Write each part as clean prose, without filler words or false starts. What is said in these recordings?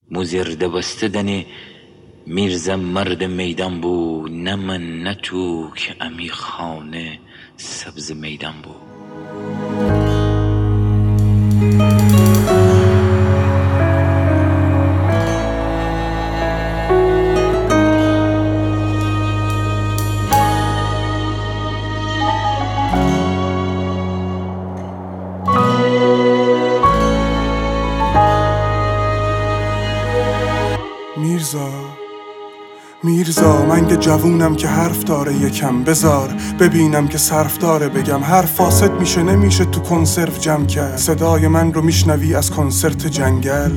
مزرده بسته دنی میرزا مرد میدان بود، نه من نه تو که امی خانه سبز میدان بود. میرزا من که جوونم که حرف داره یکم، بذار ببینم که صرف داره بگم. حرف فاسد میشه نمیشه تو کنسرو جمع کرد. صدای من رو میشنوی از کنسرت جنگل.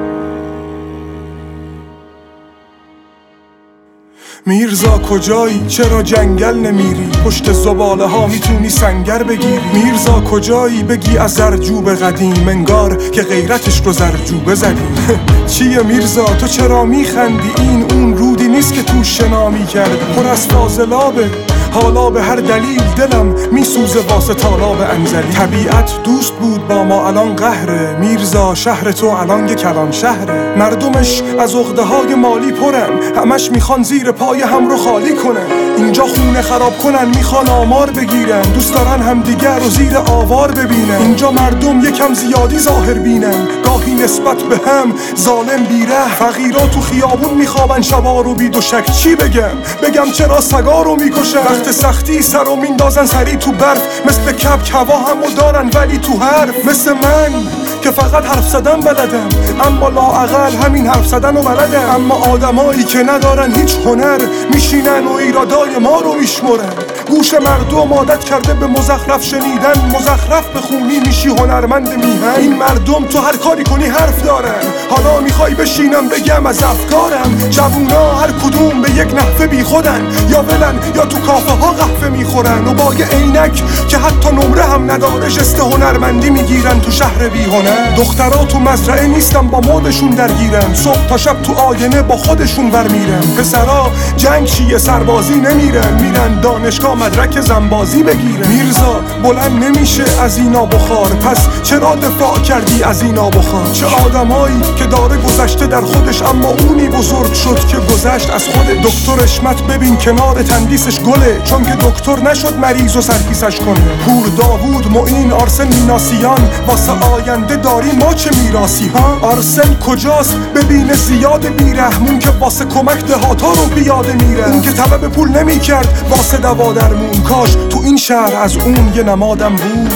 میرزا کجایی؟ چرا جنگل نمیری؟ پشت زباله ها میتونی سنگر بگیری. میرزا کجایی؟ بگی از زرجوب قدیم، انگار که غیرتش رو زرجوبه زدیم. چیه میرزا تو چرا میخندی؟ این اون رودی نیست که تو شنا میکردی. پر از فاضلابه حالا به هر دلیل دلم میسوزه واسه طالاب انزلی. طبیعت دوست بود با ما الان قهره. میرزا شهر تو الان یه کلان شهره. مردمش از عقده های مالی پرن، همش میخوان زیر پای هم رو خالی کنن. اینجا خونه خراب کنن میخوان آمار بگیرن، دوست دارن همدیگر رو زیر آوار ببینن. اینجا مردم یکم زیادی ظاهر بینن، گاهی نسبت به هم ظالم بیره. فقیرا تو خیابون میخوابن شبا رو بی دوشک. چی بگم چرا سگا رو میکشن؟ وقت سختی سر رو میندازن سری تو برف، مثل کبک هوا همو دارن ولی تو حرف. مثل من که فقط حرف زدن بلدم، اما لااقل همین حرف زدن رو بلدم. اما آدمایی که ندارن هیچ هنر میشینن و ایرادای ما رو میشمرن. گوش مردم عادت کرده به مزخرف شنیدن، مزخرف بخونی میشی هنرمند میهن. این مردم تو هر کاری کنی حرف دارن، حالا میخوای بشینم بگم از افکارم. جوونا هر کدوم به یک نحوه بی خودن، یا ولن یا تو کافه ها قهوه میخورن و با یه عینک که حتی نمره هم نداره جست هنرمندی میگیرن تو شهر بی هنر. دخترا تو مزرعه نیستن با مودشون درگیرن، صبح تا شب تو آینه با خودشون برمیرن. پسرا جنگ چیه سربازی نمیرن، میرن دانشگاه مدرک زنبازی بگیرن. میرزا بلند نمیشه از اینا بخار، پس چرا دفاع کردی از اینا بخار؟ چه آدمایی که داره گذشته در خودش، اما اونی بزرگ شد که گذشت از خودش. دکتر اشمت ببین کنار تندیسش گله، چون که دکتر نشد مریض و سرکیسش کنه. پور داوود معین آرسن میناسیان، واسه آینده داری ما چه میراسی ها؟ آرسن کجاست؟ ببینه زیاد بیرحمون که واسه کمک دهاتا رو پیاده میره. اون که طلب پول نمیکرد واسه دوا درمون، کاش تو این شهر از اون یه نمادم بود.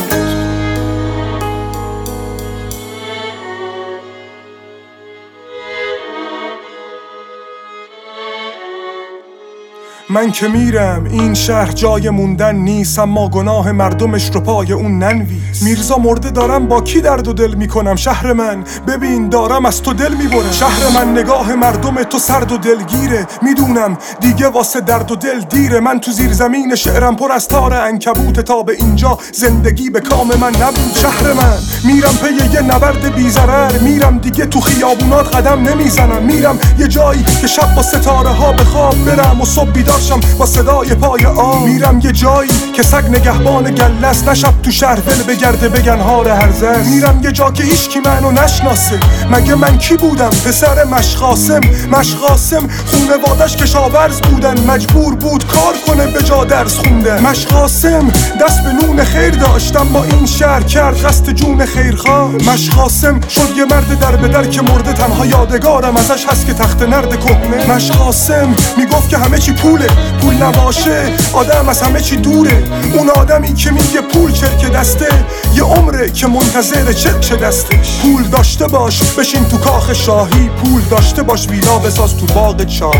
من که میرم این شهر جای موندن نیست، اما گناه مردمش رو پای اون ننویس. میرزا مرده دارم با کی درد و دل میکنم؟ شهر من ببین دارم از تو دل میبرم. شهر من نگاه مردم تو سرد و دلگیره، میدونم دیگه واسه درد و دل دیره. من تو زیر زمین شعرم پر از تار عنکبوت، تا به اینجا زندگی به کام من نبود. شهر من میرم پی یه نبرد بی‌ضرر، میرم دیگه تو خیابونات قدم نمیزنم. میرم یه جایی که شب با ستاره ها به خواب برم و صبح بیدارشم با صدای پای آب. میرم یه جایی که سگ نگهبان گله است، نشب تو شهر ول بگرده بگن هار هرزه است. میرم یه جا که هیچکی منو نشناسه، مگه من کی بودم؟ پسر مشقاسم خونوادش کشاورز بودن، مجبور بود کار کنه به جا درس خوندن. مشقاسم دست به نون خیر داشتم، با این شهر کرد قصد جون خیرخواه. مشقاسم شد یه مرد در به در که مرده، تنها یادگارم ازش هست که تخت نرد کهنه. مشقاسم میگفت که همه چی پول نباشه آدم از همه چی دوره. اون آدمی که میگه پول چرک دسته، یه عمره که منتظر چرک دستش. پول داشته باش بشین تو کاخ شاهی، پول داشته باش ویلا بساز تو باغ چایی.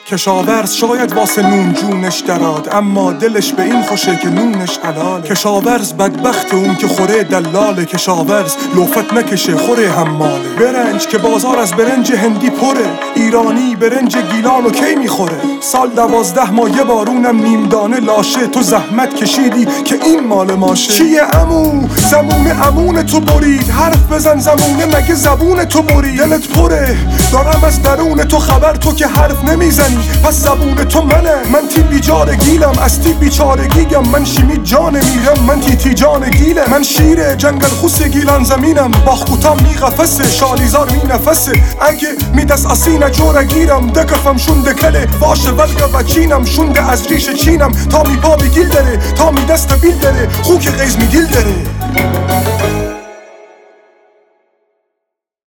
کشاورز شاید واسه نون جونش دراد، اما دلش به این خوشه که نونش حلاله. کشاورز بدبخت اون که خوره دلاله، کشاورز لوفت نکشه خوره حماله. برنج که بازار از برنج هندی پره، ایرانی برنج گیلانو کی میخوره؟ سال 12 ماه یه بارونم نیم دانه لاشه، تو زحمت کشیدی که این مال ماشه. چیه عمو؟ زمون عمون تو برید، حرف بزن زمونه مگه زبون تو برید؟ دلت پره دارم از درون تو خبر، تو که حرف نمیزنی پس زبون تو منه. من تی بیچاره گیلم، از تی بیچارگیگم، من شیمی جان میرم، من تی جان گیله. من شیر جنگل خوس گیلان زمینم، باخوتم می قفسه شالیزار می نفسه. اگه می دست اسینه جوره گیرم، دکفم شونده کله واشه ولگه و چینم، شونده از ریش چینم تا می پا بگیل داره، تا می دست بیل داره، خوک غیز می گیل داره.